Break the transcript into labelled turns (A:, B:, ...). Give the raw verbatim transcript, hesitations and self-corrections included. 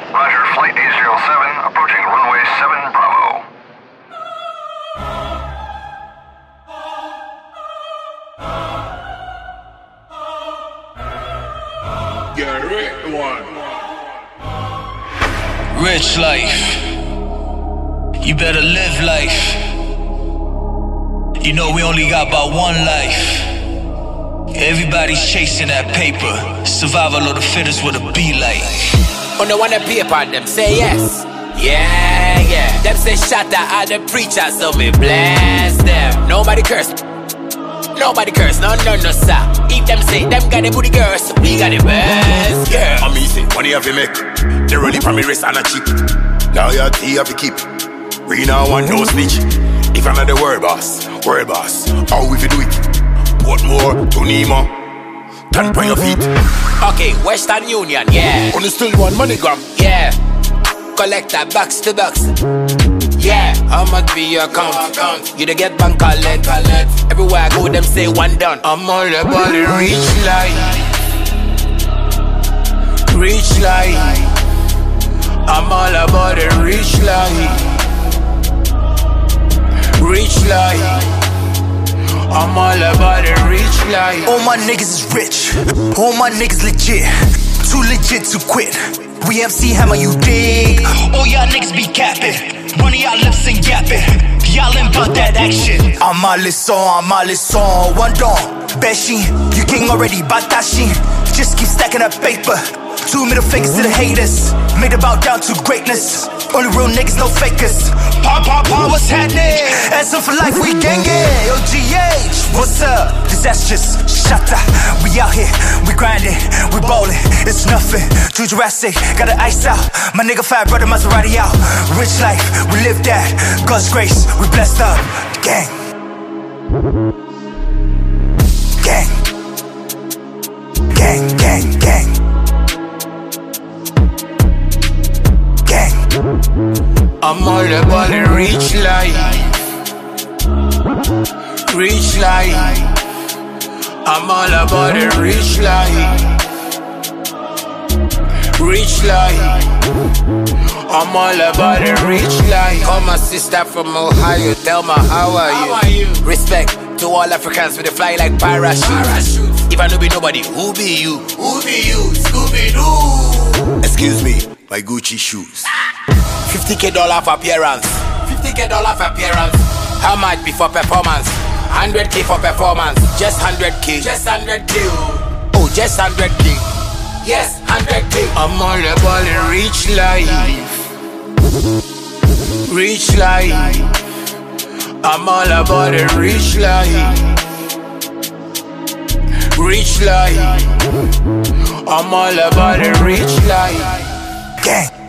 A: Roger, flight A zero seven, approaching runway seven Bravo.
B: Get rich one.
C: Rich life. You better live life. You know we only got about one life. Everybody's chasing that paper. Survival of the fittest with a be like.
D: On the one that paper, them say yes. Yeah, yeah. Them say shut out all the preachers, so me bless them. Nobody curse. Nobody curse, no, no, no, sir. If them say them got the booty girls, we got the best girl.
E: I'm easy, money have to make. They really from me wrist and a cheap. Loyalty have to keep. We now want no snitch. If I'm not the world boss, world boss, how we fi do it? What more to Nemo? Turn by your feet.
D: Okay, Western Union, yeah.
E: On the still one MoneyGram,
D: yeah. Collect that box to box. Yeah, how much be your account? You don't get bank collect, collect. Everywhere I go, them say one done. I'm all about the rich life. Rich life. I'm all about the rich life. Rich life. I'm all about the rich life.
F: All my niggas is rich. All my niggas legit. Too legit to quit. We M C Hammer, you dig? All y'all niggas be capping. Money y'all lips and yapping. Y'all ain't about that action. I'm all this on, I'm all this on. One dawn, Beshi. You king already, Batashi. Just keep stacking up paper. Two middle fingers to the haters. Made about down to greatness. Only real niggas, no fakers. Pop, pop, pop, what's happening? Answer for life, we gang gang. O G H, what's up? Disastrous, shut up. We out here, we grinding, we ballin'. It's nothing, too Jurassic, gotta ice out. My nigga fat brother Maserati out. Rich life, we live that. God's grace, we blessed up. Gang. Gang. Gang, gang, gang.
D: I'm all about the rich life. Rich life. I'm all about the rich life. Rich life. I'm all about the rich life. Call my sister from Ohio, tell me how are you? How are you? Respect to all Africans with the fly like parachute. Parachute. If I know be nobody, who be you? Who be you? Scooby-Doo.
E: excuse me, my Gucci shoes.
D: fifty K dollar for appearance. fifty K dollar for appearance. How much be for performance? one hundred K for performance. Just one hundred K. Just one hundred K. Oh, just one hundred K. Yes, one hundred K. I'm all about the rich life. Rich life. I'm all about the rich life. Rich life. I'm all about the rich life.
F: Gang.